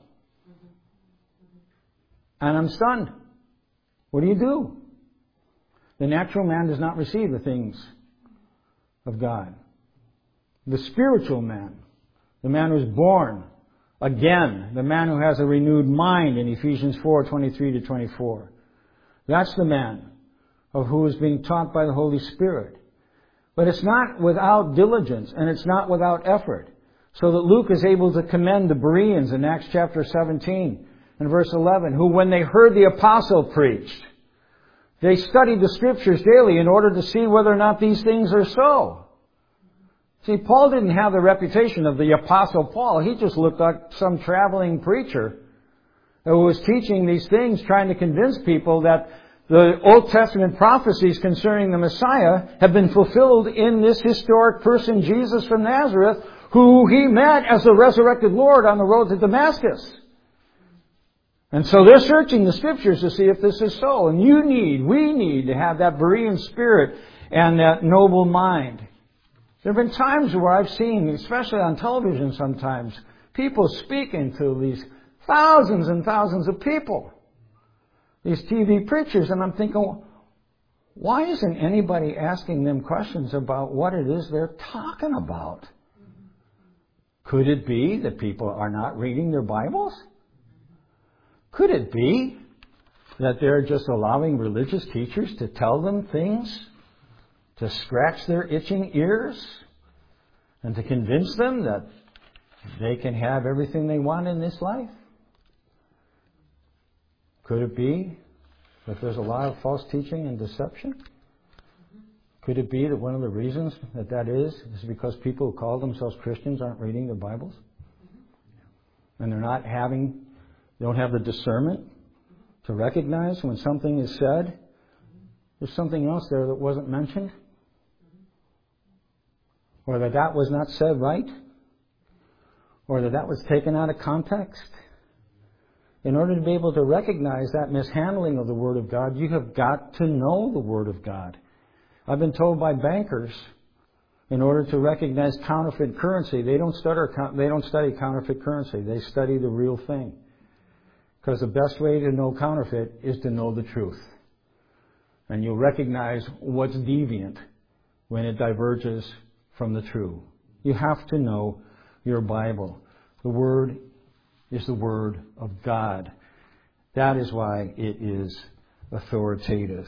And I'm stunned. What do you do? The natural man does not receive the things of God. The spiritual man, the man who's born again, the man who has a renewed mind in Ephesians four, twenty-three to twenty-four. That's the man of who is being taught by the Holy Spirit. But it's not without diligence and it's not without effort. So that Luke is able to commend the Bereans in Acts chapter seventeen and verse eleven, who when they heard the apostle preached, they studied the Scriptures daily in order to see whether or not these things are so. See, Paul didn't have the reputation of the Apostle Paul. He just looked like some traveling preacher who was teaching these things, trying to convince people that the Old Testament prophecies concerning the Messiah have been fulfilled in this historic person, Jesus from Nazareth, who he met as the resurrected Lord on the road to Damascus. And so they're searching the Scriptures to see if this is so. And you need, we need to have that Berean spirit and that noble mind. There have been times where I've seen, especially on television sometimes, people speaking to these thousands and thousands of people. These T V preachers, and I'm thinking, why isn't anybody asking them questions about what it is they're talking about? Could it be that people are not reading their Bibles? Could it be that they're just allowing religious teachers to tell them things to scratch their itching ears and to convince them that they can have everything they want in this life? Could it be that there's a lot of false teaching and deception? Could it be that one of the reasons that that is is because people who call themselves Christians aren't reading their Bibles? And they're not having, they don't have the discernment to recognize when something is said, there's something else there that wasn't mentioned? Or that that was not said right? Or that that was taken out of context? In order to be able to recognize that mishandling of the Word of God, you have got to know the Word of God. I've been told by bankers, in order to recognize counterfeit currency, they don't study, they don't study counterfeit currency. They study the real thing. Because the best way to know counterfeit is to know the truth. And you'll recognize what's deviant when it diverges from the true. You have to know your Bible. The Word is the Word of God. That is why it is authoritative.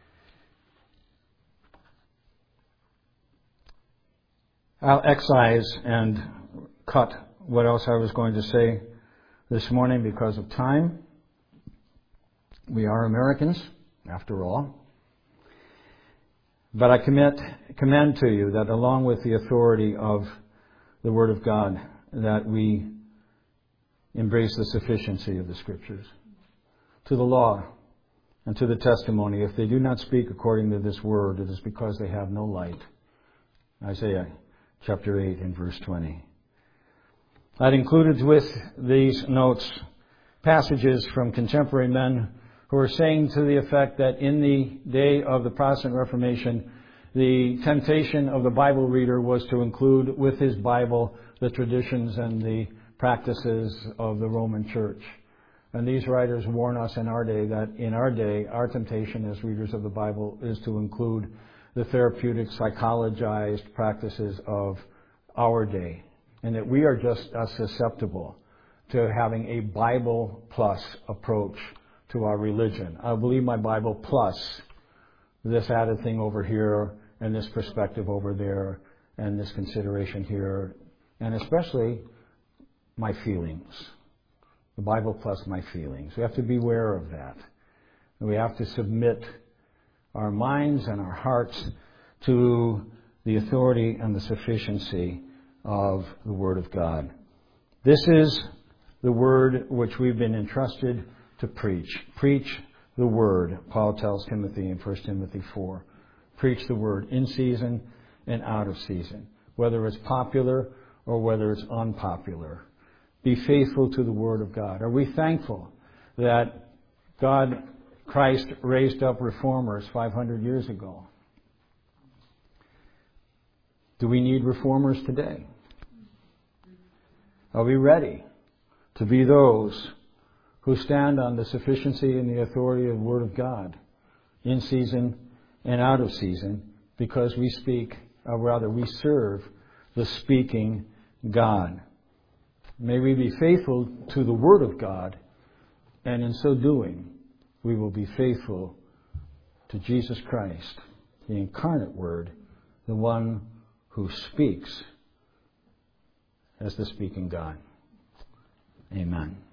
I'll excise and cut what else I was going to say this morning because of time. We are Americans, after all. But I commit, commend to you that along with the authority of the Word of God, that we embrace the sufficiency of the Scriptures. To the law and to the testimony, if they do not speak according to this Word, it is because they have no light. Isaiah chapter eight and verse twenty. I'd included with these notes passages from contemporary men who are saying to the effect that in the day of the Protestant Reformation, the temptation of the Bible reader was to include with his Bible the traditions and the practices of the Roman Church. And these writers warn us in our day that in our day, our temptation as readers of the Bible is to include the therapeutic, psychologized practices of our day. And that we are just as susceptible to having a Bible plus approach to our religion. I believe my Bible plus this added thing over here and this perspective over there and this consideration here, and especially my feelings. The Bible plus my feelings. We have to be aware of that. And we have to submit our minds and our hearts to the authority and the sufficiency of the Word of God. This is the Word which we've been entrusted to preach. Preach the Word, Paul tells Timothy in First Timothy four. Preach the Word in season and out of season, whether it's popular or whether it's unpopular. Be faithful to the Word of God. Are we thankful that God, Christ, raised up reformers five hundred years ago? Do we need reformers today? Are we ready to be those who stand on the sufficiency and the authority of the Word of God in season and out of season, because we speak, or rather we serve the speaking God? May we be faithful to the Word of God, and in so doing, we will be faithful to Jesus Christ, the incarnate Word, the one who speaks as the speaking God. Amen.